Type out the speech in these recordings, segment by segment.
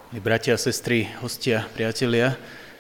Bratia, sestry, hostia, priatelia,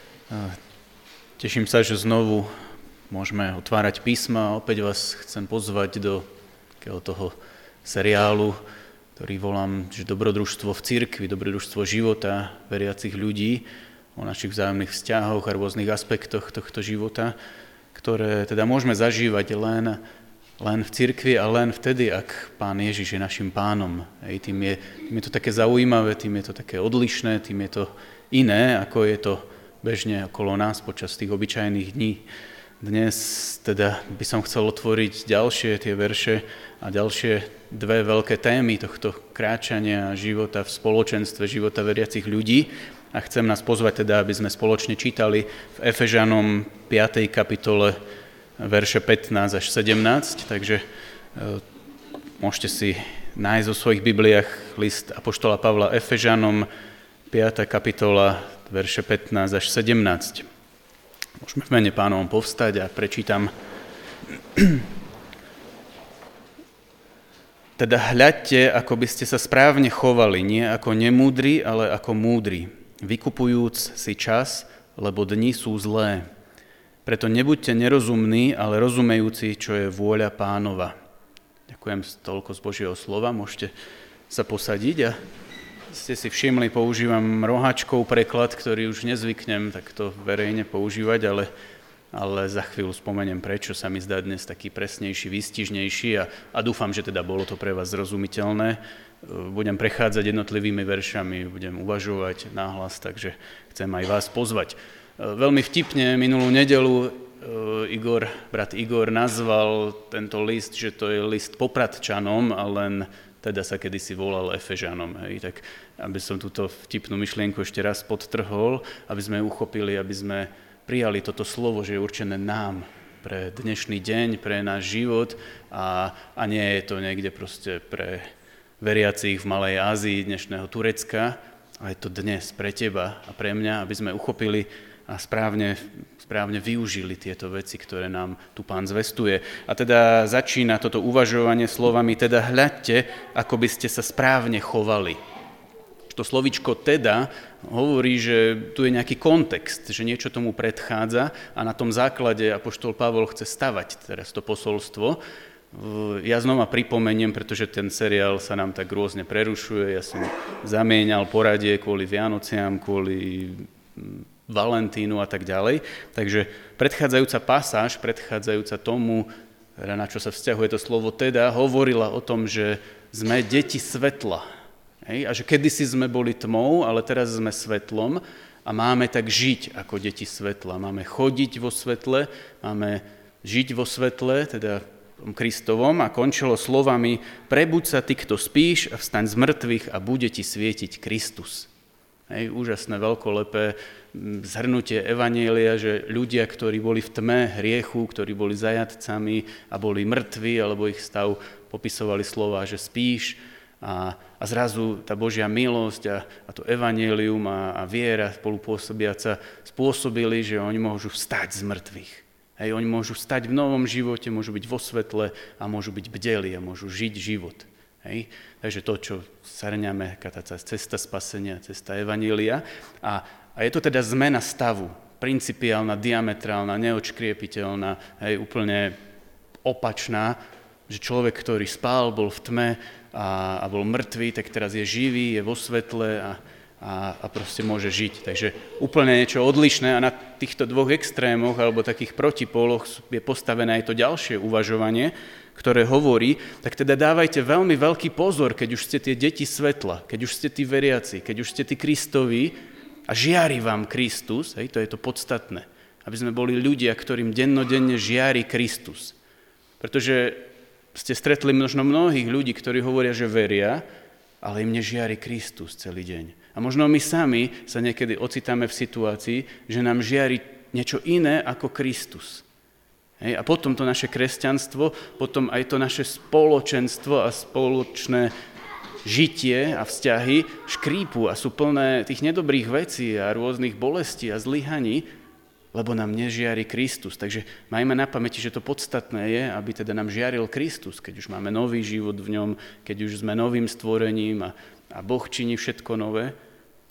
teším sa, že znovu môžeme otvárať písma. Opäť vás chcem pozvať do takého toho seriálu, ktorý volám, že dobrodružstvo v cirkvi, dobrodružstvo života veriacich ľudí, o našich vzájomných vzťahoch a rôznych aspektoch tohto života, ktoré teda môžeme zažívať len v cirkvi a len vtedy, ak Pán Ježiš je našim pánom. Tým je to také zaujímavé, tým je to také odlišné, tým je to iné, ako je to bežne okolo nás počas tých obyčajných dní. Dnes teda by som chcel otvoriť ďalšie tie verše a ďalšie dve veľké témy tohto kráčania života v spoločenstve, života veriacich ľudí. A chcem nás pozvať teda, aby sme spoločne čítali v Efežanom 5. kapitole verše 15 až 17, takže môžete si nájsť vo svojich Bibliách list apoštola Pavla Efežanom, 5. kapitola, verše 15 až 17. Môžeme v mene Pánovom povstať a prečítam. Teda hľadte, ako by ste sa správne chovali, nie ako nemúdri, ale ako múdri, vykupujúc si čas, lebo dni sú zlé. Preto nebuďte nerozumní, ale rozumejúci, čo je vôľa Pánova. Ďakujem toľko z Božieho slova. Môžete sa posadiť a ste si všimli, používam roháčkov preklad, ktorý už nezvyknem takto verejne používať, ale za chvíľu spomeniem, prečo sa mi zdá dnes taký presnejší, výstižnejší a dúfam, že teda bolo to pre vás zrozumiteľné. Budem prechádzať jednotlivými veršami, budem uvažovať nahlas, takže chcem aj vás pozvať. Veľmi vtipne minulú nedeľu brat Igor nazval tento list, že to je list Popradčanom, a len teda sa kedysi volal Efežanom. Tak aby som túto vtipnú myšlienku ešte raz podtrhol, aby sme uchopili, aby sme prijali toto slovo, že je určené nám pre dnešný deň, pre náš život a nie je to niekde proste pre veriacich v Malej Ázii dnešného Turecka, ale je to dnes pre teba a pre mňa, aby sme uchopili a správne využili tieto veci, ktoré nám tu Pán zvestuje. A teda začína toto uvažovanie slovami, teda hľadte, ako by ste sa správne chovali. To slovíčko teda hovorí, že tu je nejaký kontext, že niečo tomu predchádza a na tom základe apoštol Pavol chce stavať teraz to posolstvo. Ja znova pripomeniem, pretože ten seriál sa nám tak rôzne prerušuje, ja som zamienial poradie kvôli Vianociam, kvôli Valentínu a tak ďalej. Takže predchádzajúca pasáž, predchádzajúca tomu, na čo sa vzťahuje to slovo teda, hovorila o tom, že sme deti svetla. A že kedysi sme boli tmou, ale teraz sme svetlom a máme tak žiť ako deti svetla. Máme chodiť vo svetle, máme žiť vo svetle, teda Kristovom, a končilo slovami: prebuď sa ty, kto spíš, a vstaň z mŕtvych a bude ti svietiť Kristus. Úžasné, veľkolepé zhrnutie evanjelia, že ľudia, ktorí boli v tme hriechu, ktorí boli zajatcami a boli mŕtvi, alebo ich stav popisovali slova, že spíš, a zrazu tá Božia milosť a to evanjelium a viera spolupôsobiaca spôsobili, že oni môžu vstať z mŕtvych. Oni môžu vstať v novom živote, môžu byť vo svetle a môžu byť bdeli a môžu žiť život. Takže to, čo srňame, tá cesta spasenia, cesta evanjelia. A je to teda zmena stavu, principiálna, diametrálna, neodškriepiteľná, úplne opačná, že človek, ktorý spál, bol v tme a bol mŕtvý, tak teraz je živý, je vo svetle a proste môže žiť. Takže úplne niečo odlišné a na týchto dvoch extrémoch alebo takých protipóloch je postavené aj to ďalšie uvažovanie, ktoré hovorí, tak teda dávajte veľmi veľký pozor, keď už ste tie deti svetla, keď už ste tí veriaci, keď už ste tí Kristovi a žiari vám Kristus, to je to podstatné, aby sme boli ľudia, ktorým dennodenne žiari Kristus. Pretože ste stretli možno mnohých ľudí, ktorí hovoria, že veria, ale im nežiari Kristus celý deň. A možno my sami sa niekedy ocitáme v situácii, že nám žiari niečo iné ako Kristus. A potom to naše kresťanstvo, potom aj to naše spoločenstvo a spoločné žitie a vzťahy škrípu a sú plné tých nedobrých vecí a rôznych bolestí a zlyhaní, lebo nám nežiari Kristus. Takže majme na pamäti, že to podstatné je, aby teda nám žiaril Kristus, keď už máme nový život v ňom, keď už sme novým stvorením a Boh činí všetko nové.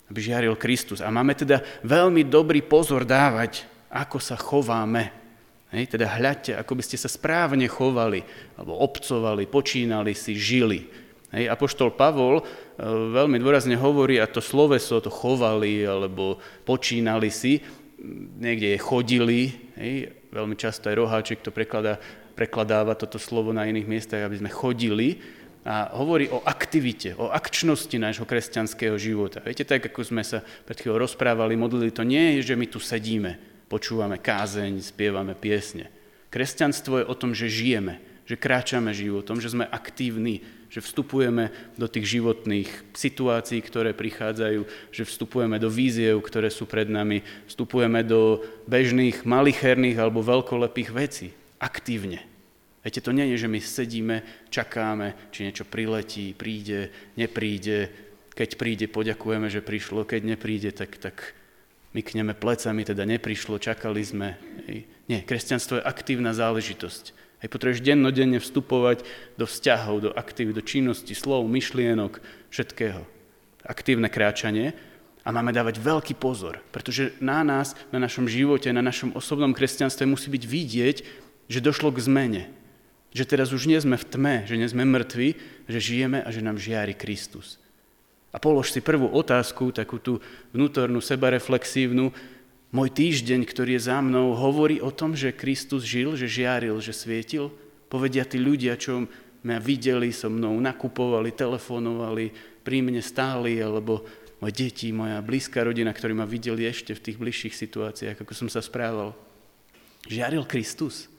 aby žiaril Kristus. A máme teda veľmi dobrý pozor dávať, ako sa chováme. Teda hľadte, ako by ste sa správne chovali, alebo obcovali, počínali si, žili. Apoštol Pavol veľmi dôrazne hovorí, a to sloveso, to chovali, alebo počínali si, niekde je chodili, veľmi často aj Roháček to prekladáva toto slovo na iných miestach, aby sme chodili, a hovorí o aktivite, o akčnosti nášho kresťanského života. Viete, tak ako sme sa pred chvíľou rozprávali, modlili, to nie je, že my tu sedíme, počúvame kázeň, spievame piesne. Kresťanstvo je o tom, že žijeme, že kráčame životom, že sme aktívni, že vstupujeme do tých životných situácií, ktoré prichádzajú, že vstupujeme do víziev, ktoré sú pred nami, vstupujeme do bežných, malicherných alebo veľkolepých vecí. Aktívne. Viete, to nie je, že my sedíme, čakáme, či niečo priletí, príde, nepríde. Keď príde, poďakujeme, že prišlo. Keď nepríde, tak mykneme plecami, teda neprišlo, čakali sme. Nie, kresťanstvo je aktívna záležitosť. Potrebuješ dennodenne vstupovať do vzťahov, do aktivít, do činnosti, slov, myšlienok, všetkého. Aktívne kráčanie. A máme dávať veľký pozor, pretože na nás, na našom živote, na našom osobnom kresťanstve musí byť vidieť, že došlo k zmene. Že teraz už nie sme v tme, že nie sme mŕtvi, že žijeme a že nám žiari Kristus. A polož si prvú otázku, takú tú vnútornú, sebareflexívnu. Môj týždeň, ktorý je za mnou, hovorí o tom, že Kristus žil, že žiaril, že svietil? Povedia tí ľudia, čo ma videli, so mnou nakupovali, telefonovali, pri mne stáli, alebo moje deti, moja blízka rodina, ktorí ma videli ešte v tých bližších situáciách, ako som sa správal. Žiaril Kristus.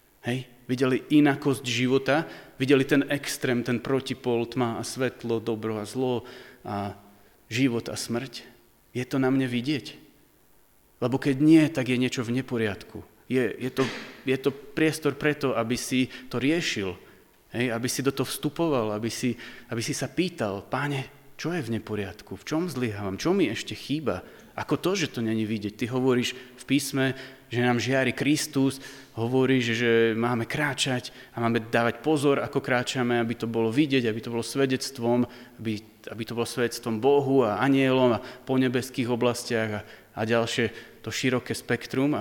Videli inakosť života, videli ten extrém, ten protipol, tma a svetlo, dobro a zlo a život a smrť. Je to na mne vidieť? Lebo keď nie, tak je niečo v neporiadku. Je to priestor preto, aby si to riešil, aby si do toho vstupoval, aby si sa pýtal, Páne, čo je v neporiadku, v čom zlyhávam, čo mi ešte chýba, ako to, že to není vidieť. Ty hovoríš v písme, že nám žiari Kristus, hovoríš, že máme kráčať a máme dávať pozor, ako kráčame, aby to bolo vidieť, aby to bolo svedectvom, aby to bolo svedectvom Bohu a anielom a po nebeských oblastiach a ďalšie to široké spektrum.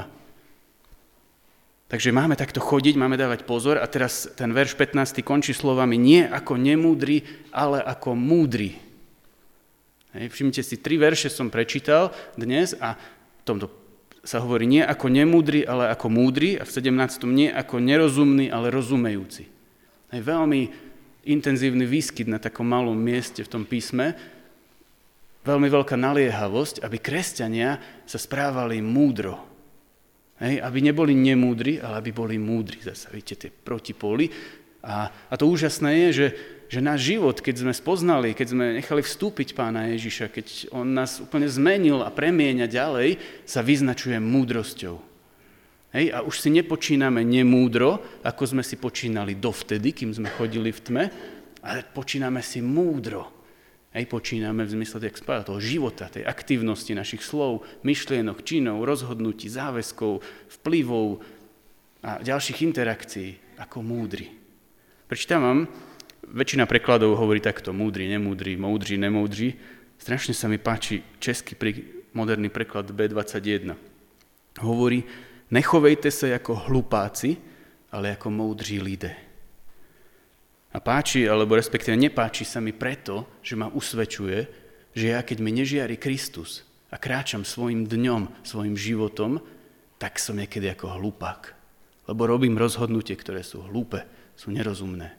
Takže máme takto chodiť, máme dávať pozor a teraz ten verš 15 končí slovami nie ako nemúdri, ale ako múdri. Všimnite si, 3 verše som prečítal dnes a v tomto sa hovorí nie ako nemúdri, ale ako múdri a v 17. nie ako nerozumný, ale rozumejúci. Veľmi intenzívny výskyt na takom malom mieste v tom písme, veľmi veľká naliehavosť, aby kresťania sa správali múdro. Aby neboli nemúdri, ale aby boli múdri. Zase vidíte tie protipóly. A to úžasné je, že náš život, keď sme spoznali, keď sme nechali vstúpiť Pána Ježiša, keď on nás úplne zmenil a premieňa ďalej, sa vyznačuje múdrosťou. A už si nepočíname nemúdro, ako sme si počínali dovtedy, kým sme chodili v tme, ale počíname si múdro. Počíname v zmysle toho života, tej aktívnosti našich slov, myšlienok, činov, rozhodnutí, záväzkov, vplyvov a ďalších interakcií ako múdri. Prečítam vám, väčšina prekladov hovorí takto, múdri, nemúdri, múdri, nemúdri. Strašne sa mi páči český moderný preklad B21. Hovorí, nechovejte sa ako hlupáci, ale ako múdri lidé. A páči, alebo respektíve nepáči sa mi preto, že ma usvedčuje, že ja, keď mi nežiari Kristus a kráčam svojim dňom, svojim životom, tak som niekedy ako hlupák. Lebo robím rozhodnutie, ktoré sú hlúpe, sú nerozumné.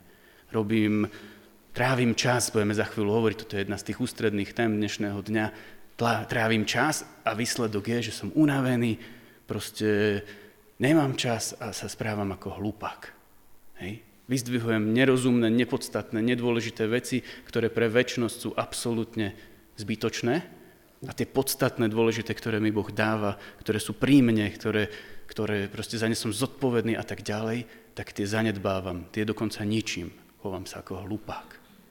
Trávim čas, budeme za chvíľu hovoriť, toto je jedna z tých ústredných tém dnešného dňa, trávim čas a výsledok je, že som unavený, proste nemám čas a sa správam ako hlupák. Vyzdvihujem nerozumné, nepodstatné, nedôležité veci, ktoré pre večnosť sú absolútne zbytočné a tie podstatné, dôležité, ktoré mi Boh dáva, ktoré sú pri mne, ktoré proste za ne som zodpovedný a tak ďalej, tak tie zanedbávam, tie dokonca ničím. Chovám sa ako hlupák.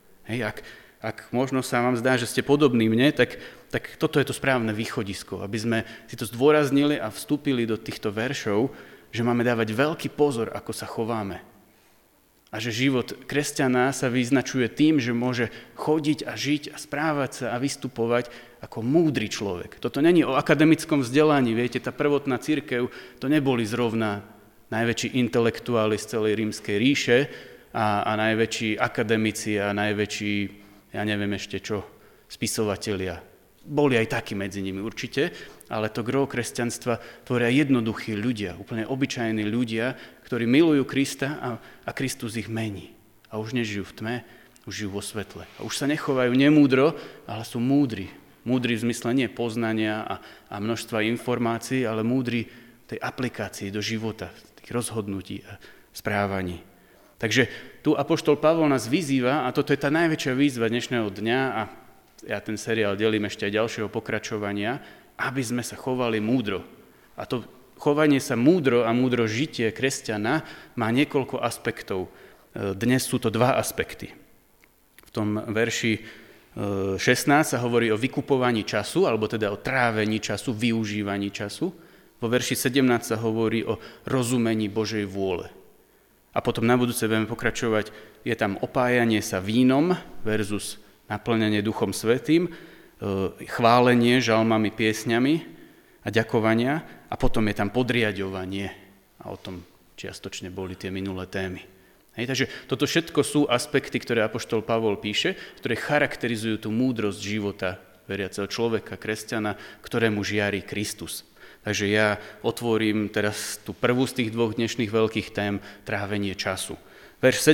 Ak možno sa vám zdá, že ste podobní mne, tak toto je to správne východisko, aby sme si to zdôraznili a vstúpili do týchto veršov, že máme dávať veľký pozor, ako sa chováme. A že život kresťana sa vyznačuje tým, že môže chodiť a žiť a správať sa a vystupovať ako múdry človek. Toto není o akademickom vzdelaní, viete, tá prvotná cirkev, to neboli zrovna najväčší intelektuáli z celej rímskej ríše a najväčší akademici a najväčší, ja neviem ešte čo, spisovatelia. Boli aj takí medzi nimi určite, ale to gro kresťanstva tvoria jednoduchí ľudia, úplne obyčajní ľudia, ktorí milujú Krista a Kristus ich mení. A už nežijú v tme, už žijú vo svetle. A už sa nechovajú nemúdro, ale sú múdri. Múdri v zmysle nie poznania a množstva informácií, ale múdri tej aplikácii do života, tých rozhodnutí a správaní. Takže tu apoštol Pavol nás vyzýva, a toto je tá najväčšia výzva dnešného dňa, a ja ten seriál delím ešte aj ďalšieho pokračovania, aby sme sa chovali múdro. A to chovanie sa múdro a múdro žitie kresťana má niekoľko aspektov. Dnes sú to dva aspekty. V tom verši 16 sa hovorí o vykupovaní času, alebo teda o trávení času, využívaní času. Vo verši 17 sa hovorí o rozumení Božej vôle. A potom na budúce budeme pokračovať, je tam opájanie sa vínom versus naplňanie Duchom Svätým, chválenie žalmami, piesňami a ďakovania a potom je tam podriaďovanie. A o tom čiastočne boli tie minulé témy. Takže toto všetko sú aspekty, ktoré apoštol Pavol píše, ktoré charakterizujú tú múdrosť života veriaceho človeka, kresťana, ktorému žiari Kristus. Takže ja otvorím teraz tú prvú z tých dvoch dnešných veľkých tém, trávenie času. Verš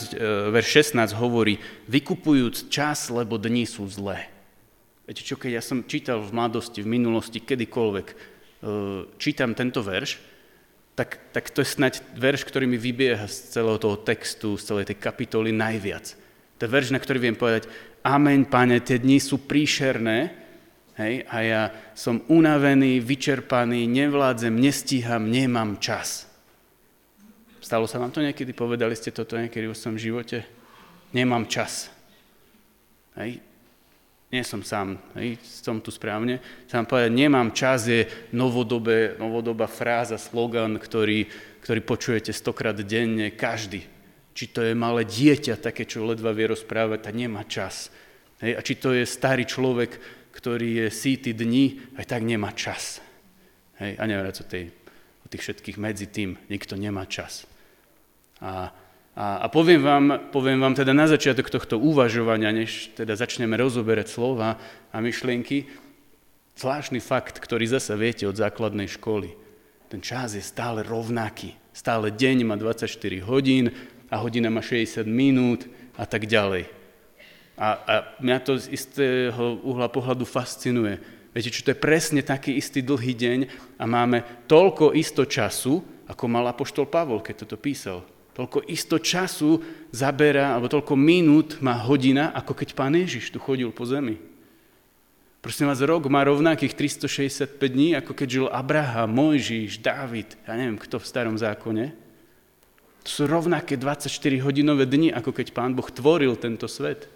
16 hovorí, vykupujúc čas, lebo dni sú zlé. Viete čo, keď ja som čítal v mladosti, v minulosti, kedykoľvek čítam tento verš, tak to je snáď verš, ktorý mi vybieha z celého toho textu, z celej tej kapitoly najviac. To je verš, na ktorý viem povedať, amen, Pane, tie dni sú príšerné, hej, a ja som unavený, vyčerpaný, nevládzem, nestíham, nemám čas. Stalo sa vám to niekedy? Povedali ste toto niekedy vo svojom živote? Nemám čas. Hej. Nie som sám, hej. Som tu správne. Chcem povedať, nemám čas je novodobá fráza, slogan, ktorý počujete 100-krát denne, každý. Či to je malé dieťa, také, čo ledva vie rozprávať, a nemá čas. Hej. A či to je starý človek, ktorý je síty dní, aj tak nemá čas. Hej. A neviem, o tých všetkých medzi tým, nikto nemá čas. A poviem vám teda na začiatok tohto uvažovania, než teda začneme rozoberať slova a myšlienky, zvláštny fakt, ktorý zasa viete od základnej školy. Ten čas je stále rovnaký. Stále deň má 24 hodín a hodina má 60 minút a tak ďalej. A mňa to z istého uhla pohľadu fascinuje. Viete, čo to je presne taký istý dlhý deň a máme toľko isto času, ako mal apoštol Pavol, keď toto písal. Toľko isto času zaberá, alebo toľko minút má hodina, ako keď Pán Ježiš tu chodil po zemi. Prosím vás, rok má rovnakých 365 dní, ako keď žil Abraham, Mojžiš, Dávid, ja neviem kto v starom zákone. To sú rovnaké 24-hodinové dni, ako keď Pán Boh tvoril tento svet.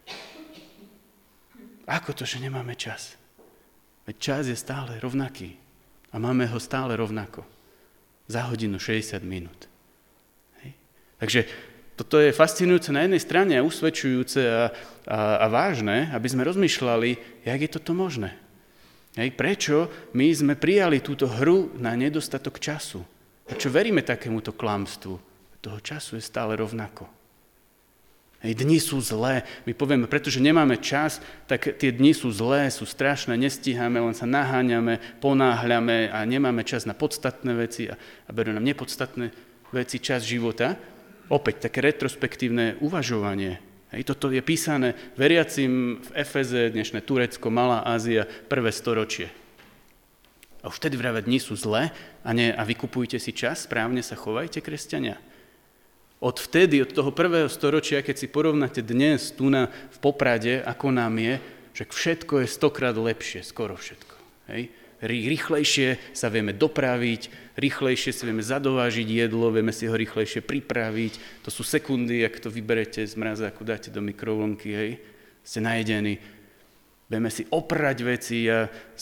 Ako to, že nemáme čas? Veď čas je stále rovnaký a máme ho stále rovnako. Za hodinu 60 minút. Takže toto je fascinujúce na jednej strane a usvedčujúce a vážne, aby sme rozmýšľali, jak je toto možné. Prečo my sme prijali túto hru na nedostatok času? Prečo veríme takémuto klamstvu? Toho času je stále rovnako. Dni sú zlé. My povieme, pretože nemáme čas, tak tie dni sú zlé, sú strašné, nestíhame, len sa naháňame, ponáhľame a nemáme čas na podstatné veci a berú nám nepodstatné veci, čas života. Opäť také retrospektívne uvažovanie. Toto je písané veriacim v Efeze, dnešné Turecko, Malá Ázia, 1. storočie. A už vtedy vravia, dni sú zlé a vykupujte si čas, správne sa chovajte, kresťania. Od toho 1. storočia, keď si porovnáte dnes tu v Poprade, ako nám je, že všetko je 100-krát lepšie, skoro všetko. Rýchlejšie sa vieme dopraviť, rýchlejšie si vieme zadovážiť jedlo, vieme si ho rýchlejšie pripraviť. To sú sekundy, ak to vyberete z mrazáku, dáte do mikrovlnky, ste najedení. Vieme si oprať veci a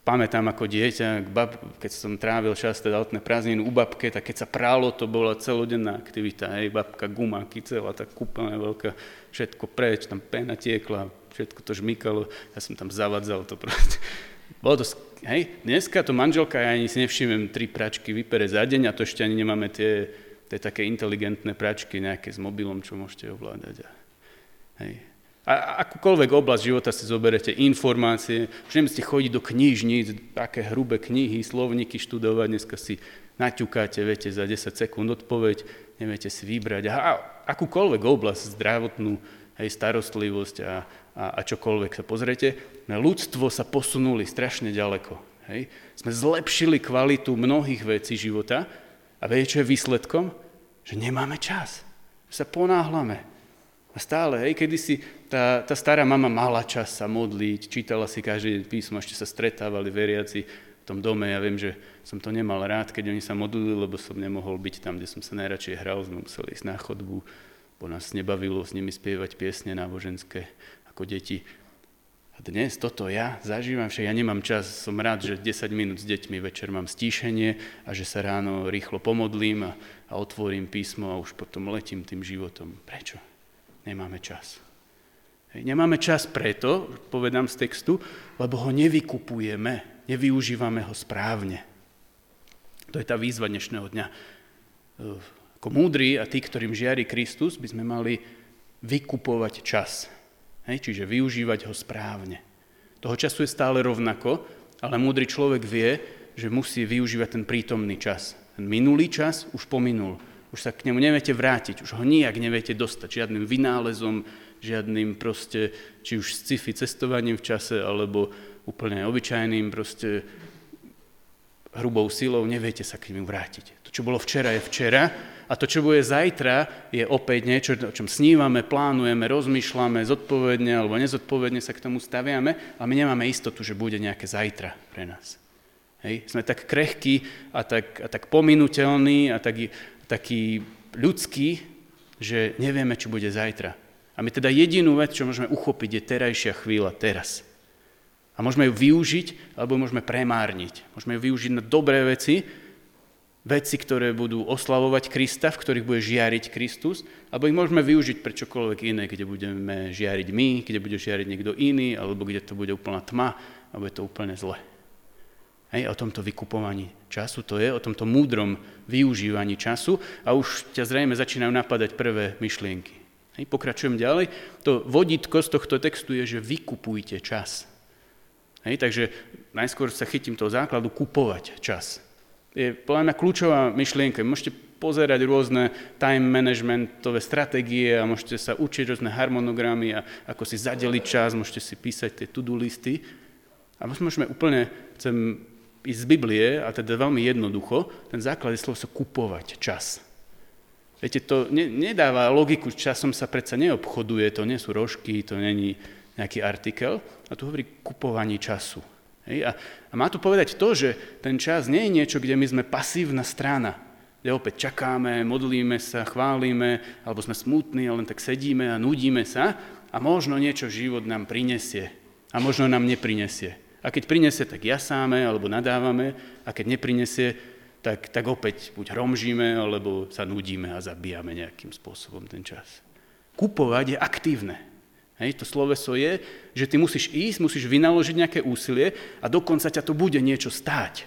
pamätám ako dieťa, keď som trávil čas teda letné prázdniny u babke, tak keď sa pralo, to bola celodenná aktivita. Hej, babka, gumáky, celá tá kúpeľňa veľká, všetko preč, tam pena tiekla, všetko to žmykalo, ja som tam zavadzal to proste. Bolo to, hej, dneska to manželka, ja ani si nevšimnem 3 pračky vypere za deň a to ešte ani nemáme tie také inteligentné pračky nejaké s mobilom, čo môžete ovládať. Hej. A akúkoľvek oblasť života si zoberete, informácie, už nemusíte chodiť do knižníc, také hrubé knihy, slovníky študovať, dneska si naťukáte, viete, za 10 sekúnd odpoveď, neviete si vybrať. A akúkoľvek oblasť, zdravotnú, hej, starostlivosť a čokoľvek sa pozriete, ľudstvo sa posunuli strašne ďaleko. Hej. Sme zlepšili kvalitu mnohých vecí života a viete, čo je výsledkom? Že nemáme čas, že sa ponáhľame. A stále, hej, kedysi tá stará mama mala čas sa modliť, čítala si každý písmo, ešte sa stretávali veriaci v tom dome. Ja viem, že som to nemal rád, keď oni sa modlili, lebo som nemohol byť tam, kde som sa najradšej hral, sme museli ísť na chodbu, bo nás nebavilo s nimi spievať piesne náboženské ako deti. A dnes toto ja zažívam, však ja nemám čas, som rád, že 10 minút s deťmi večer mám stíšenie a že sa ráno rýchlo pomodlím a otvorím písmo a už potom letím tým životom. Prečo? Nemáme čas. Hej, nemáme čas preto, povedám z textu, lebo ho nevykupujeme, nevyužívame ho správne. To je tá výzva dnešného dňa. Ako múdri a tí, ktorým žiari Kristus, by sme mali vykupovať čas. Hej, čiže využívať ho správne. Toho času je stále rovnako, ale múdry človek vie, že musí využívať ten prítomný čas. Ten minulý čas už pominul. Už sa k nemu neviete vrátiť, už ho nijak neviete dostať, žiadnym vynálezom, žiadnym proste, či už sci-fi cestovaním v čase, alebo úplne obyčajným proste hrubou silou, neviete sa k nemu vrátiť. To, čo bolo včera, je včera a to, čo bude zajtra, je opäť niečo, o čom snívame, plánujeme, rozmýšľame, zodpovedne alebo nezodpovedne sa k tomu staviame, ale my nemáme istotu, že bude nejaké zajtra pre nás. Hej? Sme tak krehkí a tak pominuteľní a taký ľudský, že nevieme, čo bude zajtra. A my teda jedinú vec, čo môžeme uchopiť, je terajšia chvíľa, teraz. A môžeme ju využiť, alebo môžeme premárniť. Môžeme ju využiť na dobré veci, ktoré budú oslavovať Krista, v ktorých bude žiariť Kristus, alebo ich môžeme využiť pre čokoľvek iné, kde budeme žiariť my, kde bude žiariť niekto iný, alebo kde to bude úplná tma, alebo je to úplne zle. Hej, o tomto vykupovaní času to je, o tomto múdrom využívaní času a už ťa zrejme začínajú napadať prvé myšlienky. Hej, pokračujem ďalej. To vodítko z tohto textu je, že vykupujte čas. Hej, takže najskôr sa chytím toho základu kupovať čas. Je podľa mňa kľúčová myšlienka. Môžete pozerať rôzne time managementové stratégie a môžete sa učiť rôzne harmonogramy a ako si zadeliť čas, môžete si písať tie to-do listy. A môžeme úplne, chcem ísť z Biblie, a teda veľmi jednoducho, ten základ je slovo sa kupovať čas. Viete, to nedáva logiku, časom sa predsa neobchoduje, to nie sú rožky, to není nejaký artikel, a tu hovorí kupovaní času. Hej? A má tu povedať to, že ten čas nie je niečo, kde my sme pasívna strana, kde opäť čakáme, modlíme sa, chválime, alebo sme smutní a len tak sedíme a nudíme sa a možno niečo život nám prinesie a možno nám neprinesie. A keď prinesie, tak jasáme alebo nadávame a keď neprinesie, tak opäť buď hromžíme alebo sa nudíme a zabíjame nejakým spôsobom ten čas. Kupovať je aktívne. Hej, to sloveso je, že ty musíš ísť, musíš vynaložiť nejaké úsilie a dokonca ťa to bude niečo stáť.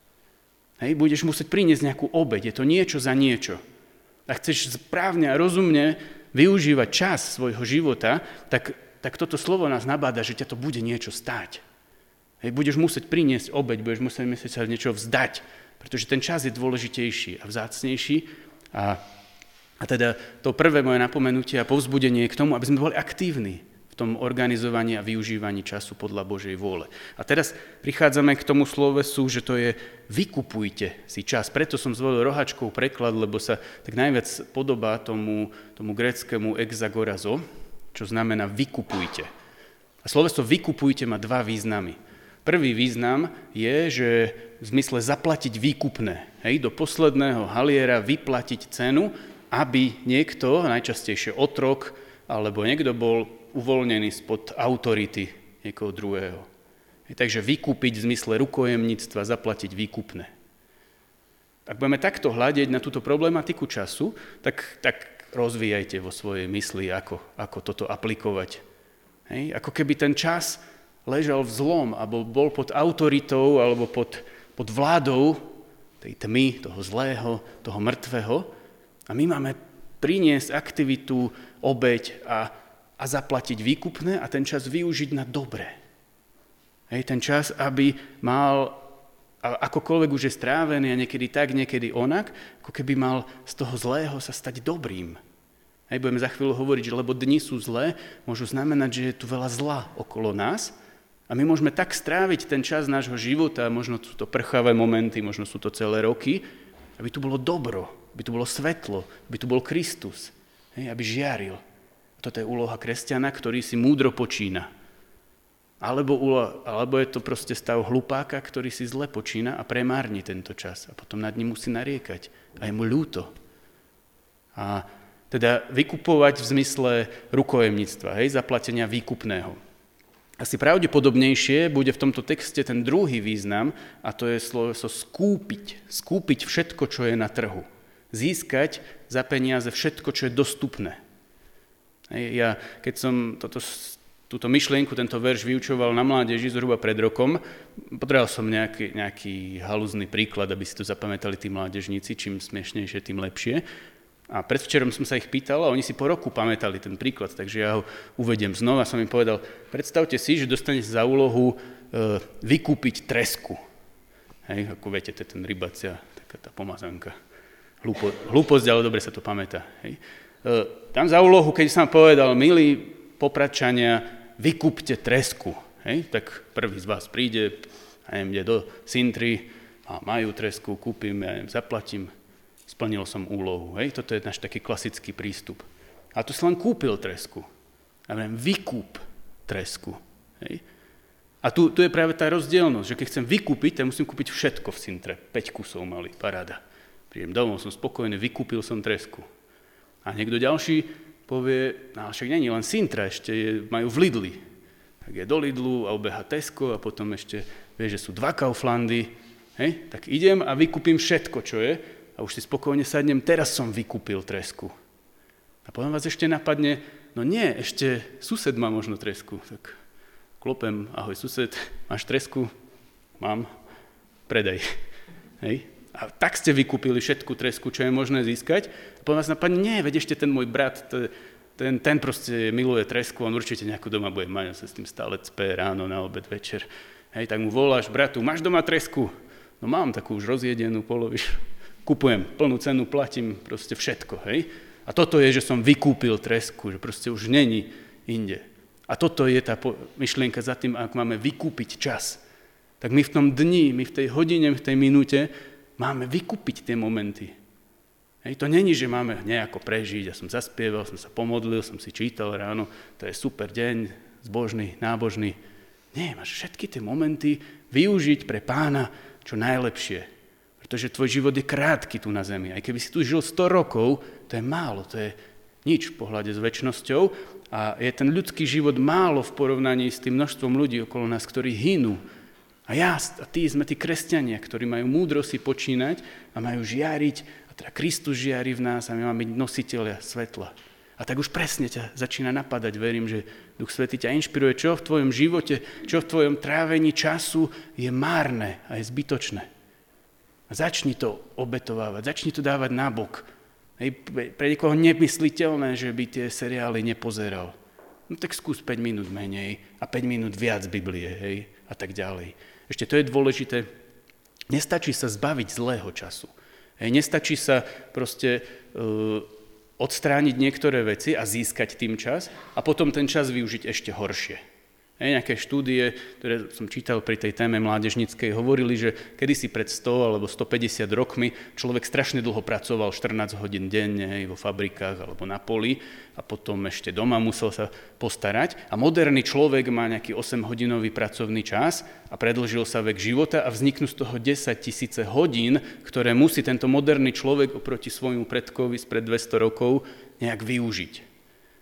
Hej, budeš musieť priniesť nejakú obeť, je to niečo za niečo. A chceš správne a rozumne využívať čas svojho života, tak toto slovo nás nabáda, že ťa to bude niečo stáť. Hej, budeš musieť priniesť obeť, budeš musieť sa niečo vzdať, pretože ten čas je dôležitejší a vzácnejší. A teda to prvé moje napomenutie a povzbudenie je k tomu, aby sme boli aktívni v tom organizovaní a využívaní času podľa Božej vôle. A teraz prichádzame k tomu slovesu, že to je vykupujte si čas. Preto som zvolil rohačkov preklad, lebo sa tak najviac podobá tomu gréckemu exagorazo, čo znamená vykupujte. A sloveso vykupujte má dva významy. Prvý význam je, že v zmysle zaplatiť výkupné. Hej, do posledného haliera vyplatiť cenu, aby niekto, najčastejšie otrok, alebo niekto bol uvoľnený spod autority niekoho druhého. Takže vykúpiť v zmysle rukojemníctva, zaplatiť výkupné. Ak budeme takto hľadiť na túto problematiku času, tak rozvíjajte vo svojej mysli, ako toto aplikovať. Hej? Ako keby ten čas ležal v zlom, alebo bol pod autoritou, alebo pod vládou tej tmy, toho zlého, toho mŕtvého. A my máme priniesť aktivitu, obeť a zaplatiť výkupné a ten čas využiť na dobré. Hej, ten čas, aby mal, akokoľvek už je strávený a niekedy tak, niekedy onak, ako keby mal z toho zlého sa stať dobrým. Hej, budeme za chvíľu hovoriť, že lebo dni sú zlé, môžu znamenať, že je tu veľa zla okolo nás a my môžeme tak stráviť ten čas nášho života, možno sú to prchavé momenty, možno sú to celé roky, aby tu bolo dobro, aby tu bolo svetlo, aby tu bol Kristus, hej, aby žiaril. Toto je úloha kresťana, ktorý si múdro počína. Alebo je to proste stav hlupáka, ktorý si zle počína a premárni tento čas a potom nad ním musí nariekať. A je mu ľúto. A teda vykupovať v zmysle rukojemníctva, hej, zaplatenia výkupného. Asi pravdepodobnejšie bude v tomto texte ten druhý význam a to je slovo skúpiť. Skúpiť všetko, čo je na trhu. Získať za peniaze všetko, čo je dostupné. Ja, keď som túto myšlienku, tento verš vyučoval na mládeži zhruba pred rokom, potreboval som nejaký halúzny príklad, aby si to zapamätali tí mládežníci, čím smiešnejšie, tým lepšie. A predvčerom som sa ich pýtal a oni si po roku pamätali ten príklad, takže ja ho uvediem znova. Som im povedal, predstavte si, že dostanete za úlohu vykúpiť tresku. Hej, ako viete, to je ten rybacia, taká tá pomazanka. Hlúposť, ale dobre sa to pamätá. Hej. Tam za úlohu, keď som povedal, milí Popradčania, vykúpte tresku. Hej, tak prvý z vás príde, ide do Sintry a majú tresku, kúpim, zaplatím. Splnil som úlohu. Hej? Toto je náš taký klasický prístup. A tu som len kúpil tresku. A vykúp tresku. Hej? A tu je práve tá rozdielnosť, že keď chcem vykúpiť, tak musím kúpiť všetko v Sintre. 5 kusov mali, paráda. Prídem domov, som spokojný, vykúpil som tresku. A niekto ďalší povie, no však nie len Sintra, ešte majú v Lidli. Tak je do Lidlu a obeha Tesco a potom ešte vie, že sú 2 Kauflandy. Hej? Tak idem a vykúpim všetko, čo je. A už si spokojne sadnem, teraz som vykúpil tresku. A potom vás ešte napadne, no nie, ešte sused má možno tresku. Tak klopem, ahoj sused, máš tresku? Mám, predaj. Hej. A tak ste vykúpili všetku tresku, čo je možné získať. A potom vás napadne, nie, veď ešte ten môj brat, ten proste miluje tresku, on určite nejakú doma bude mať, on sa s tým stále cpe ráno, na obed, večer. Hej, tak mu voláš, bratu, máš doma tresku? No mám takú už rozjedenú polovičku. Kupujem, plnú cenu, platím, proste všetko, hej. A toto je, že som vykúpil tresku, že proste už není inde. A toto je tá myšlienka za tým, ak máme vykúpiť čas. Tak my v tom dni, my v tej hodine, v tej minúte máme vykúpiť tie momenty. Hej, to není, že máme nejako prežiť, ja som zaspieval, som sa pomodlil, som si čítal ráno, to je super deň, zbožný, nábožný. Nie, máš všetky tie momenty využiť pre Pána čo najlepšie. Pretože tvoj život je krátky tu na zemi. Aj keby si tu žil 100 rokov, to je málo, to je nič v pohľade s večnosťou. A je ten ľudský život málo v porovnaní s tým množstvom ľudí okolo nás, ktorí hynú. A ty sme tí kresťania, ktorí majú múdro si počínať a majú žiariť. A teda Kristus žiari v nás a my máme byť nositeľia svetla. A tak už presne ťa začína napadať. Verím, že Duch Svätý ťa inšpiruje, čo v tvojom živote, čo v tvojom trávení času je márne a je zbytočné. A začni to obetovávať, začni to dávať nabok. Pre niekoho nemysliteľné, že by tie seriály nepozeral. No tak skús 5 minút menej a 5 minút viac Biblie, hej, a tak ďalej. Ešte to je dôležité, nestačí sa zbaviť zlého času. Hej, nestačí sa proste odstrániť niektoré veci a získať tým čas a potom ten čas využiť ešte horšie. Nejaké štúdie, ktoré som čítal pri tej téme mládežníckej, hovorili, že kedysi pred 100 alebo 150 rokmi človek strašne dlho pracoval, 14 hodín denne vo fabrikách alebo na poli a potom ešte doma musel sa postarať. A moderný človek má nejaký 8-hodinový pracovný čas a predĺžil sa vek života a vzniknú z toho 10 000 hodín, ktoré musí tento moderný človek oproti svojmu predkovi spred 200 rokov nejak využiť.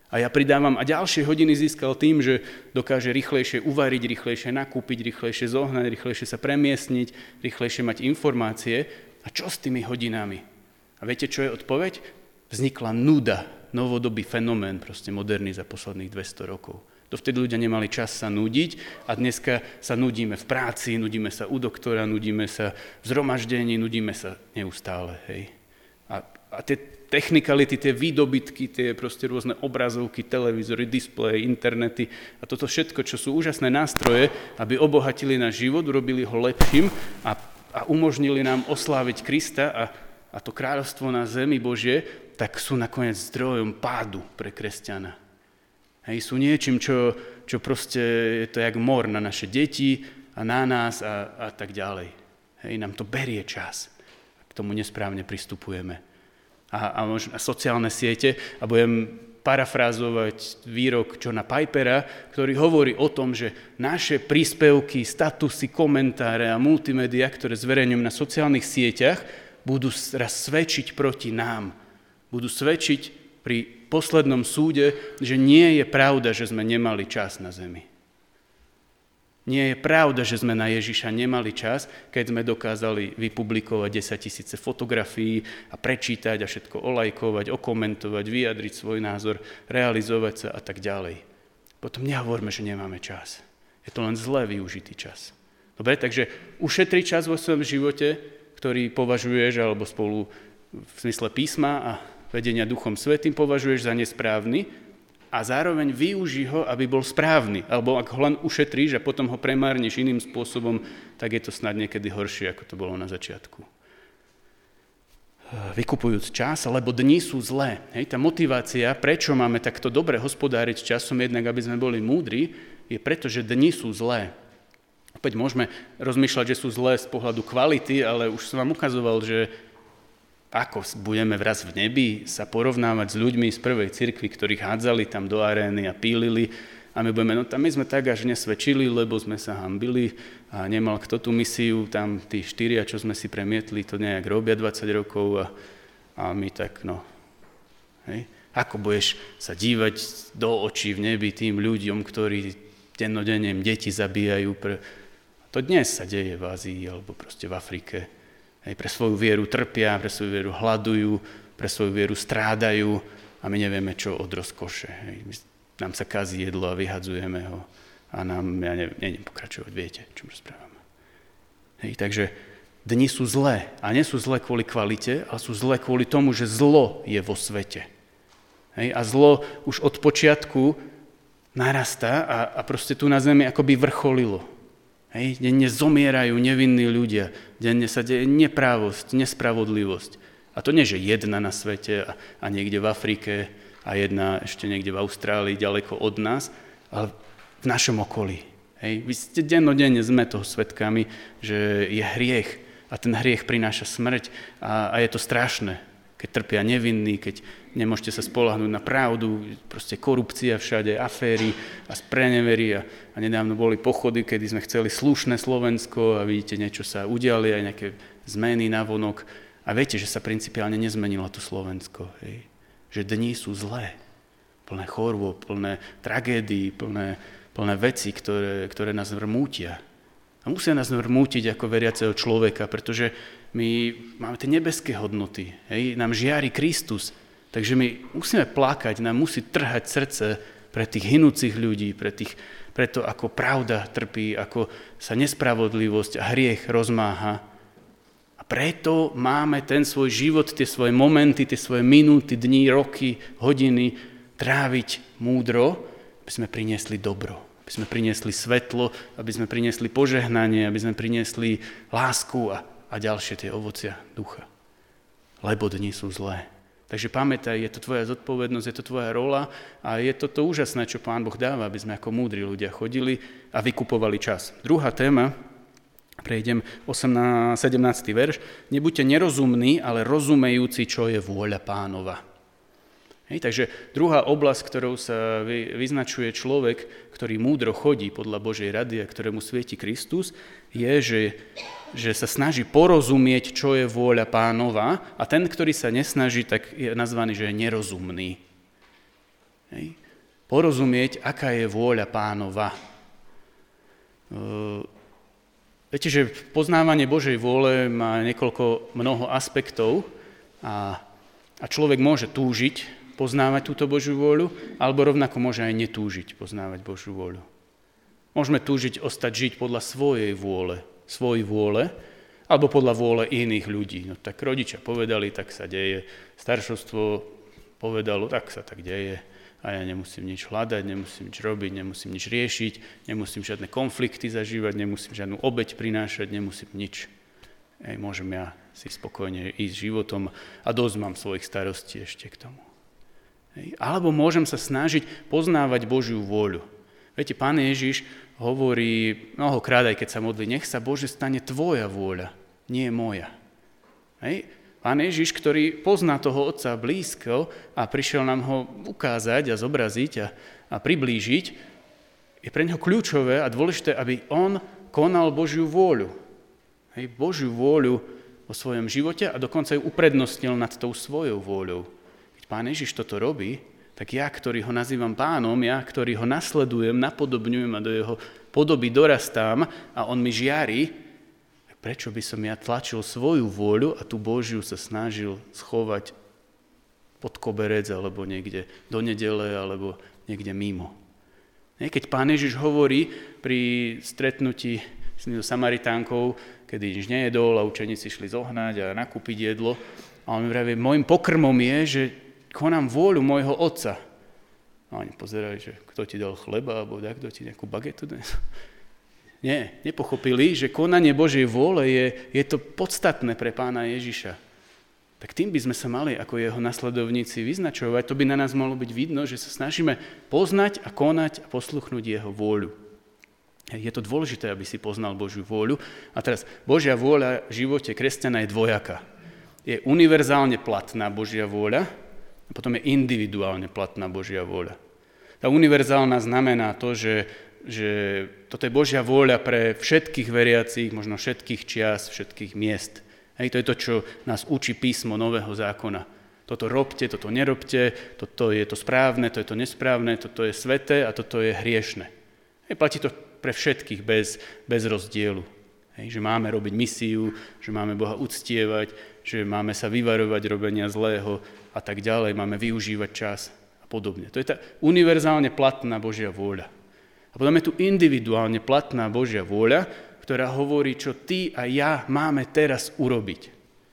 A ja pridávam a ďalšie hodiny získal tým, že dokáže rýchlejšie uvariť, rýchlejšie nakúpiť, rýchlejšie zohnať, rýchlejšie sa premiestniť, rýchlejšie mať informácie. A čo s tými hodinami? A viete, čo je odpoveď? Vznikla nuda, novodobý fenomén, proste moderný za posledných 200 rokov. Dovtedy ľudia nemali čas sa nudiť a dneska sa nudíme v práci, nudíme sa u doktora, nudíme sa v zhromaždení, nudíme sa neustále. Hej. A tie technikality, tie výdobytky, tie proste rôzne obrazovky, televízory, displeje, internety a toto všetko, čo sú úžasné nástroje, aby obohatili náš život, urobili ho lepším a umožnili nám osláviť Krista a to kráľovstvo na zemi Božie, tak sú nakoniec zdrojom pádu pre kresťana. Hej, sú niečím, čo proste je to jak mor na naše deti a na nás a tak ďalej. Hej, nám to berie čas. K tomu nesprávne pristupujeme. A sociálne siete, a budem parafrázovať výrok Johna Pipera, ktorý hovorí o tom, že naše príspevky, statusy, komentáre a multimédia, ktoré zverejňujem na sociálnych sieťach, budú raz svedčiť proti nám. Budú svedčiť pri poslednom súde, že nie je pravda, že sme nemali čas na zemi. Nie je pravda, že sme na Ježiša nemali čas, keď sme dokázali vypublikovať 10 000 fotografií a prečítať a všetko olajkovať, okomentovať, vyjadriť svoj názor, realizovať sa a tak ďalej. Potom nehovorme, že nemáme čas. Je to len zle využitý čas. Dobre, takže ušetri čas vo svojom živote, ktorý považuješ, alebo spolu v smysle písma a vedenia Duchom Svätým považuješ za nesprávny, a zároveň využij ho, aby bol správny. Alebo ak ho len ušetríš a potom ho premárniš iným spôsobom, tak je to snad niekedy horšie, ako to bolo na začiatku. Vykupujúc čas, lebo dni sú zlé. Hej, tá motivácia, prečo máme takto dobre hospodáriť časom, jednak aby sme boli múdri, je preto, že dni sú zlé. Opäť môžeme rozmýšľať, že sú zlé z pohľadu kvality, ale už som vám ukazoval, že ako budeme vraz v nebi sa porovnávať s ľuďmi z prvej cirkvi, ktorých hádzali tam do arény a pílili a my budeme, no tam my sme tak až nesvedčili, lebo sme sa hanbili a nemal kto tú misiu, tam tí 4, čo sme si premietli, to nejak robia 20 rokov a my tak, no. Hej. Ako budeš sa dívať do očí v nebi tým ľuďom, ktorí dennodenne deti zabíjajú? To dnes sa deje v Ázii alebo proste v Afrike. Hej, pre svoju vieru trpia, pre svoju vieru hľadujú, pre svoju vieru strádajú a my nevieme, čo od rozkoše. Hej. Nám sa kazí jedlo a vyhadzujeme ho a ja neviem pokračovať, viete, čo rozprávam. Hej, takže dni sú zlé a nie sú zlé kvôli kvalite, ale sú zlé kvôli tomu, že zlo je vo svete. Hej, a zlo už od počiatku narastá a proste tu na zemi akoby vrcholilo. Hej, denne zomierajú nevinní ľudia, denne sa deje neprávosť, nespravodlivosť. A to nie, že jedna na svete a niekde v Afrike a jedna ešte niekde v Austrálii, ďaleko od nás, ale v našom okolí. Hej, vy ste dennodenne sme toho svedkami, že je hriech a ten hriech prináša smrť a je to strašné. Keď trpia nevinní, keď nemôžete sa spoľahnúť na pravdu, proste korupcia všade, aféry a sprenevery a nedávno boli pochody, kedy sme chceli slušné Slovensko a vidíte, niečo sa udiali, aj nejaké zmeny navonok a viete, že sa principiálne nezmenilo to Slovensko. Hej. Že dni sú zlé, plné chorôb, plné tragédií, plné veci, ktoré nás vrmútia. A musia nás vrmútiť ako veriaceho človeka, pretože my máme tie nebeské hodnoty, hej? Nám žiari Kristus, takže my musíme plakať, nám musí trhať srdce pre tých hynúcich ľudí, pre to, ako pravda trpí, ako sa nespravodlivosť a hriech rozmáha. A preto máme ten svoj život, tie svoje momenty, tie svoje minúty, dni, roky, hodiny tráviť múdro, aby sme priniesli dobro, aby sme priniesli svetlo, aby sme priniesli požehnanie, aby sme priniesli lásku a ďalšie tie ovocia ducha. Lebo dni sú zlé. Takže pamätaj, je to tvoja zodpovednosť, je to tvoja rola a je to úžasné, čo Pán Boh dáva, aby sme ako múdri ľudia chodili a vykupovali čas. Druhá téma, prejdem 17. verš. Nebuďte nerozumní, ale rozumejúci, čo je vôľa Pánova. Hej, takže druhá oblasť, ktorou sa vyznačuje človek, ktorý múdro chodí podľa Božej rady a ktorému svieti Kristus, je, že sa snaží porozumieť, čo je vôľa Pánova a ten, ktorý sa nesnaží, tak je nazvaný, že je nerozumný. Hej? Porozumieť, aká je vôľa Pánova. Viete, že poznávanie Božej vôle má mnoho aspektov a človek môže túžiť poznávať túto Božiu vôľu, alebo rovnako môže aj netúžiť poznávať Božiu vôľu. Môžeme túžiť ostať žiť podľa svojej vôle, alebo podľa vôle iných ľudí. No tak rodičia povedali, tak sa deje. Staršovstvo povedalo, tak sa tak deje. A ja nemusím nič hľadať, nemusím nič robiť, nemusím nič riešiť, nemusím žiadne konflikty zažívať, nemusím žiadnu obeť prinášať, nemusím nič. Môžem ja si spokojne ísť životom a dosť mám svojich starostí ešte k tomu. Alebo môžem sa snažiť poznávať Božiu vôľu. Viete, Pán Ježiš hovorí mnohokrát, aj keď sa modlí, nech sa Bože stane tvoja vôľa, nie moja. Pán Ježiš, ktorý pozná toho Otca blízko a prišiel nám ho ukázať a zobraziť a priblížiť, je pre neho kľúčové a dôležité, aby on konal Božiu vôľu. Božiu vôľu vo svojom živote a dokonca ju uprednostnil nad tou svojou vôľou. Keď Pán Ježiš toto robí, tak ja, ktorý ho nazývam Pánom, ja, ktorý ho nasledujem, napodobňujem a do jeho podoby dorastám a on mi žiari, prečo by som ja tlačil svoju vôľu a tú Božiu sa snažil schovať pod koberec alebo niekde do nedele alebo niekde mimo. Keď Pán Ježiš hovorí pri stretnutí s Samaritánkou, kedy nič nejedol a učeníci šli zohnať a nakúpiť jedlo, a on mi vraví, môjim pokrmom je, že konám vôľu môjho Otca. A oni pozerali, že kto ti dal chleba, alebo kto ti nejakú bagetu dnes. Nie, nepochopili, že konanie Božej vôle je to podstatné pre Pána Ježiša. Tak tým by sme sa mali ako jeho nasledovníci vyznačovať. To by na nás malo byť vidno, že sa snažíme poznať a konať a posluchnúť jeho vôľu. Je to dôležité, aby si poznal Božiu vôľu. A teraz, Božia vôľa v živote kresťana je dvojaká. Je univerzálne platná Božia vôľa, a potom je individuálne platná Božia vôľa. Tá univerzálna znamená to, že toto je Božia vôľa pre všetkých veriacich, možno všetkých čias, všetkých miest. To je to, čo nás učí písmo Nového zákona. Toto robte, toto nerobte, toto je to správne, to je to nesprávne, toto je sveté a toto je hriešne. Platí to pre všetkých bez rozdielu. Že máme robiť misiu, že máme Boha uctievať, že máme sa vyvarovať robenia zlého a tak ďalej, máme využívať čas a podobne. To je tá univerzálne platná Božia vôľa. A potom je tu individuálne platná Božia vôľa, ktorá hovorí, čo ty a ja máme teraz urobiť.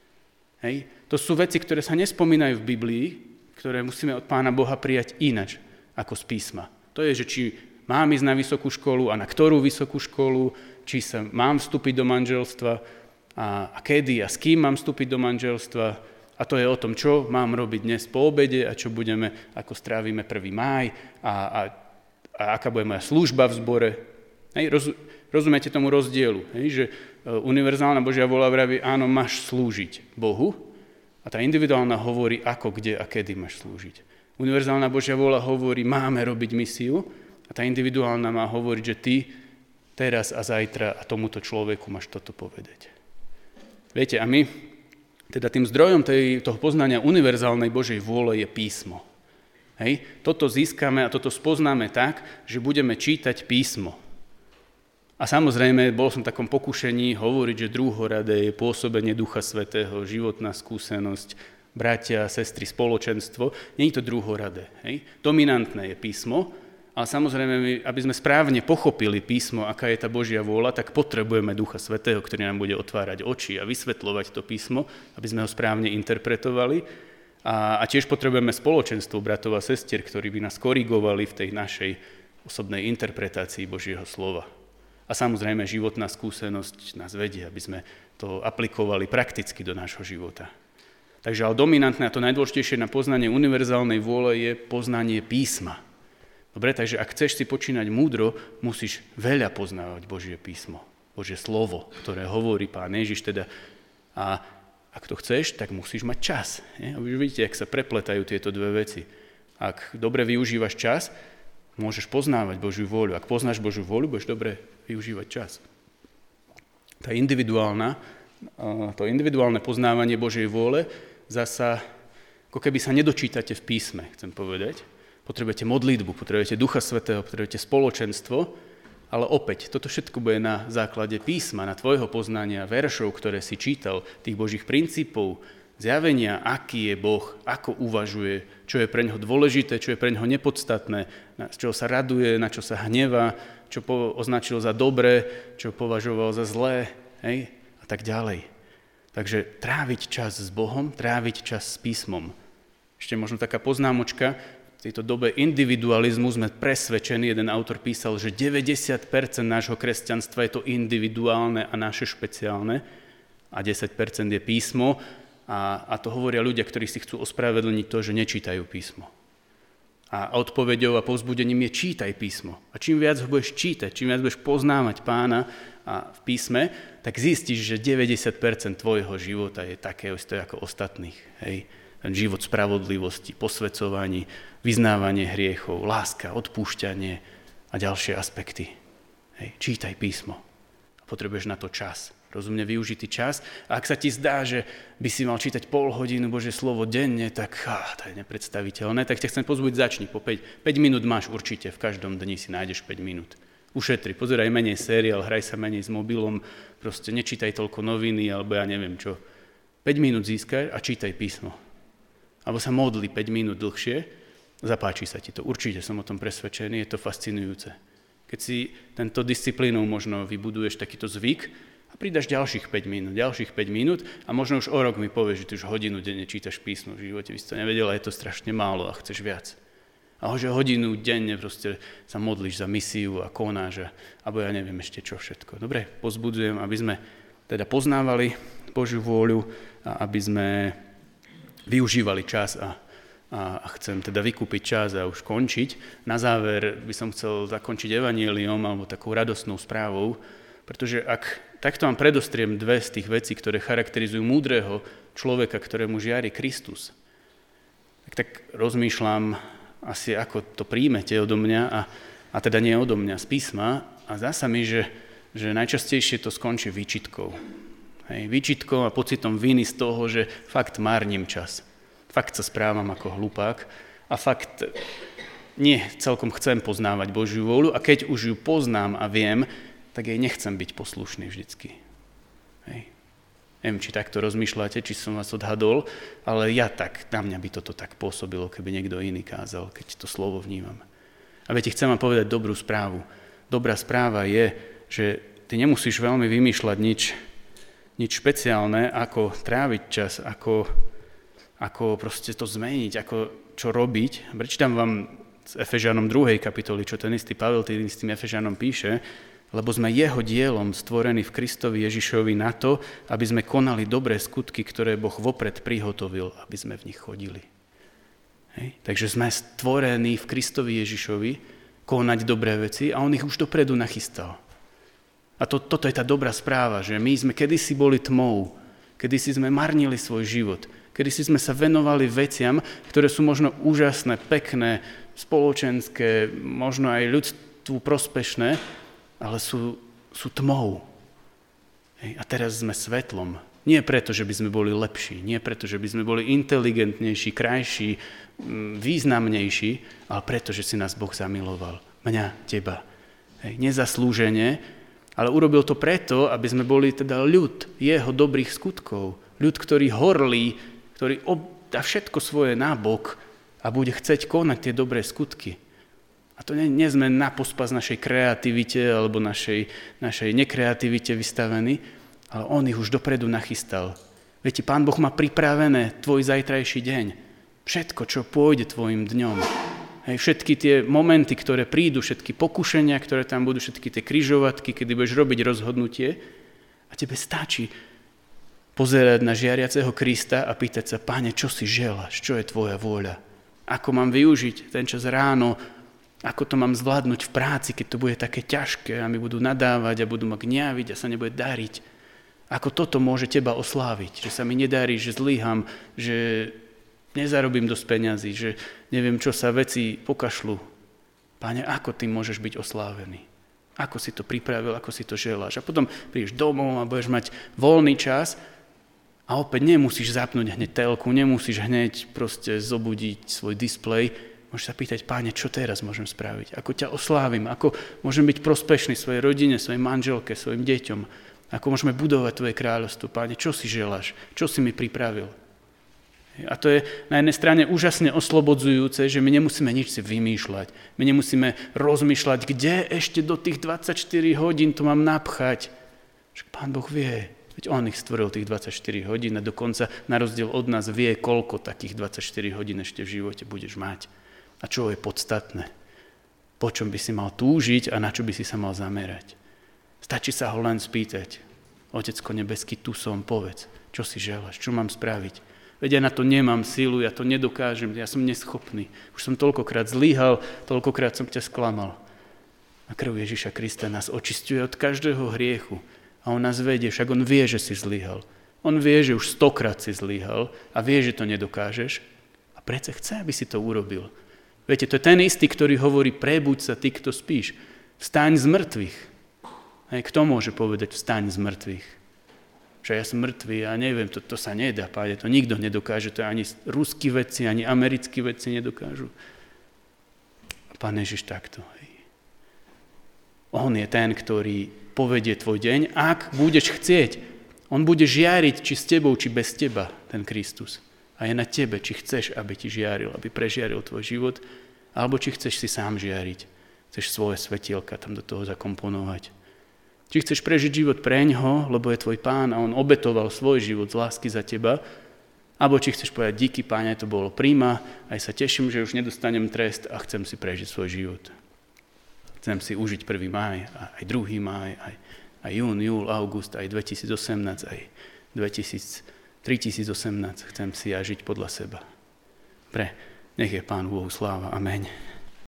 To sú veci, ktoré sa nespomínajú v Biblii, ktoré musíme od Pána Boha prijať inač ako z písma. To je, že či mám ísť na vysokú školu a na ktorú vysokú školu, či sa mám vstúpiť do manželstva a kedy a s kým mám vstúpiť do manželstva. A to je o tom, čo mám robiť dnes po obede a čo ako strávime 1. máj a aká bude moja služba v zbore. Rozumiete tomu rozdielu, že univerzálna Božia vôľa vraví, áno, máš slúžiť Bohu a tá individuálna hovorí, ako, kde a kedy máš slúžiť. Univerzálna Božia vôľa hovorí, máme robiť misiu a tá individuálna má hovoriť, že ty teraz a zajtra a tomuto človeku máš toto povedať. Viete, a my teda tým zdrojom toho poznania univerzálnej Božej vôle je písmo. Toto získame a toto spoznáme tak, že budeme čítať písmo. A samozrejme, bol som v takom pokušení hovoriť, že druhoradé je pôsobenie Ducha Svätého, životná skúsenosť, bratia, sestry, spoločenstvo. Nie je to druhoradé. Dominantné je písmo, ale samozrejme, aby sme správne pochopili písmo, aká je tá Božia vôľa, tak potrebujeme Ducha Svätého, ktorý nám bude otvárať oči a vysvetľovať to písmo, aby sme ho správne interpretovali. A tiež potrebujeme spoločenstvo bratov a sestier, ktorí by nás korigovali v tej našej osobnej interpretácii Božieho slova. A samozrejme, životná skúsenosť nás vedie, aby sme to aplikovali prakticky do nášho života. Takže ale dominantné a to najdôležitejšie na poznanie univerzálnej vôle je poznanie písma. Dobre, takže ak chceš si počínať múdro, musíš veľa poznávať Božie písmo, Božie slovo, ktoré hovorí Pán Ježiš teda. A ak to chceš, tak musíš mať čas. A už vidíte, jak sa prepletajú tieto dve veci. Ak dobre využívaš čas, môžeš poznávať Božiu vôľu. Ak poznáš Božiu vôľu, budeš dobre využívať čas. To individuálne poznávanie Božej vôle zasa, ako keby sa nedočítate v písme, chcem povedať. potrebujete modlitbu, potrebujete Ducha Svätého, potrebujete spoločenstvo, ale opäť, toto všetko bude na základe písma, na tvojho poznania, veršov, ktoré si čítal, tých Božích princípov, zjavenia, aký je Boh, ako uvažuje, čo je pre ňoho dôležité, čo je pre ňoho nepodstatné, z čoho sa raduje, na čo sa hnevá, čo označil za dobré, čo považoval za zlé, hej? A tak ďalej. Takže tráviť čas s Bohom, tráviť čas s písmom. Ešte možno taká poznámočka, v tejto dobe individualizmu sme presvedčení, jeden autor písal, že 90% nášho kresťanstva je to individuálne a naše špeciálne a 10% je písmo a to hovoria ľudia, ktorí si chcú ospravedlniť to, že nečítajú písmo. A odpoveďou a povzbudením je čítaj písmo. A čím viac ho budeš čítať, čím viac budeš poznávať Pána a v písme, tak zistíš, že 90% tvojho života je také isté ako ostatných. Hej? Ten život spravodlivosti, posväcovaní, vyznávanie hriechov, láska, odpúšťanie a ďalšie aspekty. Hej, čítaj písmo. A potrebuješ na to čas. Rozumne využitý čas. A ak sa ti zdá, že by si mal čítať pol hodinu Božie slovo denne, tak to je nepredstaviteľné. Tak ťa chcem pozbudiť, začni. Po 5 minút máš určite. V každom dni si nájdeš 5 minút. Ušetri, pozeraj menej seriál, hraj sa menej s mobilom, proste nečítaj toľko noviny, alebo ja neviem čo. 5 minút získaj a čítaj písmo. Alebo sa modli 5 minút dlhšie, zapáči sa ti to. Určite som o tom presvedčený, je to fascinujúce. Keď si tento disciplínou možno vybuduješ takýto zvyk a pridaš ďalších 5 minút a možno už o rok mi povieš, že ty už hodinu denne čítaš písmo, v živote by si to nevedel a je to strašne málo a chceš viac. A že hodinu denne proste sa modlíš za misiu a konáš alebo ja neviem ešte čo všetko. Dobre, pozbudzujem, aby sme teda poznávali Božiu vôľu a aby sme využívali čas a chcem teda vykúpiť čas a už končiť. Na záver by som chcel zakončiť evanjeliom alebo takou radostnou správou, pretože ak takto vám predostriem dve z tých vecí, ktoré charakterizujú múdreho človeka, ktorému žiari Kristus, tak rozmýšľam asi, ako to príjmete odo mňa a teda nie odo mňa z písma a zdá sa mi, že najčastejšie to skončí výčitkou. Hej, výčitkou a pocitom viny z toho, že fakt márnim čas. Fakt sa správam ako hlupák a fakt nie celkom chcem poznávať Božiu vôľu a keď už ju poznám a viem, tak jej nechcem byť poslušný vždycky. Hej. Neviem, či takto rozmýšľate, či som vás odhadol, ale na mňa by toto tak pôsobilo, keby niekto iný kázal, keď to slovo vnímam. A viete, chcem vám povedať dobrú správu. Dobrá správa je, že ty nemusíš veľmi vymýšľať nič špeciálne, ako tráviť čas, ako proste to zmeniť, ako čo robiť. Prečítam vám z Efežanom 2. kapitoly, čo ten istý Pavel tým istým Efežanom píše, lebo sme jeho dielom stvorení v Kristovi Ježišovi na to, aby sme konali dobré skutky, ktoré Boh vopred prihotovil, aby sme v nich chodili. Hej? Takže sme stvorení v Kristovi Ježišovi konať dobré veci a on ich už dopredu nachystal. A toto je tá dobrá správa, že my sme kedysi boli tmou, kedysi sme marnili svoj život, kedysi sme sa venovali veciam, ktoré sú možno úžasné, pekné, spoločenské, možno aj ľudstvu prospešné, ale sú tmou. Hej, a teraz sme svetlom. Nie preto, že by sme boli lepší, nie preto, že by sme boli inteligentnejší, krajší, významnejší, ale preto, že si nás Boh zamiloval. Mňa, teba. Hej, nezaslúžene, ale urobil to preto, aby sme boli teda ľud jeho dobrých skutkov. Ľud, ktorý horlí, ktorý dá všetko svoje nábok a bude chceť konať tie dobré skutky. A to nie sme na pospas našej kreativite alebo našej nekreativite vystavení, ale on ich už dopredu nachystal. Viete, Pán Boh má pripravené tvoj zajtrajší deň. Všetko, čo pôjde tvojim dňom. Hej, všetky tie momenty, ktoré prídu, všetky pokušenia, ktoré tam budú, všetky tie križovatky, kedy budeš robiť rozhodnutie a tebe stačí pozerať na žiariaceho Krista a pýtať sa, Páne, čo si želáš, čo je tvoja vôľa? Ako mám využiť ten čas ráno? Ako to mám zvládnuť v práci, keď to bude také ťažké a mi budú nadávať a budú ma gňaviť a sa nebude dariť? Ako toto môže teba osláviť? Že sa mi nedarí, že zlyham, že nezarobím dosť peňazí, že neviem, čo sa veci pokašľú. Páne, ako ty môžeš byť oslávený? Ako si to pripravil, ako si to želáš? A potom prídeš domov a budeš mať voľný čas a opäť nemusíš zapnúť hneď telku, nemusíš hneď proste zobudiť svoj displej, Môžeš sa pýtať, Páne, čo teraz môžem spraviť? Ako ťa oslávim? Ako môžem byť prospešný svojej rodine, svojej manželke, svojim deťom? Ako môžeme budovať Tvoje kráľovstvo? Páne, čo si želáš? Čo si mi pripravil? A to je na jednej strane úžasne oslobodzujúce, že my nemusíme nič si vymýšľať. My nemusíme rozmýšľať, kde ešte do tých 24 hodín to mám napchať. Však Pán Boh vie. Veď on ich stvoril tých 24 hodín a dokonca na rozdiel od nás vie, koľko takých 24 hodín ešte v živote budeš mať. A čo je podstatné? Po čom by si mal túžiť a na čo by si sa mal zamerať? Stačí sa ho len spýtať. Otecko nebeský, tu som, povedz, čo si želáš, čo mám spraviť? Veď ja na to nemám silu, ja to nedokážem, ja som neschopný. Už som toľkokrát zlyhal, toľkokrát som ťa sklamal. A krv Ježiša Krista nás očisťuje od každého hriechu. A on nás vedie, však on vie, že si zlyhal. On vie, že už 100-krát si zlyhal a vie, že to nedokážeš. A predsa chce, aby si to urobil. Viete, to je ten istý, ktorý hovorí, prebuď sa ty, kto spíš. Vstaň z mŕtvych. Hej, kto môže povedať vstaň z mŕtvych? Že ja som mŕtvý a neviem, to sa nedá, Páne, to nikto nedokáže, to ani ruskí vedci, ani americkí vedci nedokážu. A Pán Ježiš takto. Hej. On je ten, ktorý povedie tvoj deň, ak budeš chcieť. On bude žiariť, či s tebou, či bez teba, ten Kristus. A je na tebe, či chceš, aby ti žiaril, aby prežiaril tvoj život, alebo či chceš si sám žiariť. Chceš svoje svetielka tam do toho zakomponovať. Či chceš prežiť život preňho, lebo je tvoj Pán a on obetoval svoj život z lásky za teba, alebo či chceš povedať, díky Páne, to bolo príma, aj sa teším, že už nedostanem trest a chcem si prežiť svoj život. Chcem si užiť 1. máj, aj 2. máj, aj jún, júl, august, aj 2018, aj 3018. Chcem si ja žiť podľa seba. Nech je Pán Bohu sláva. Ameň.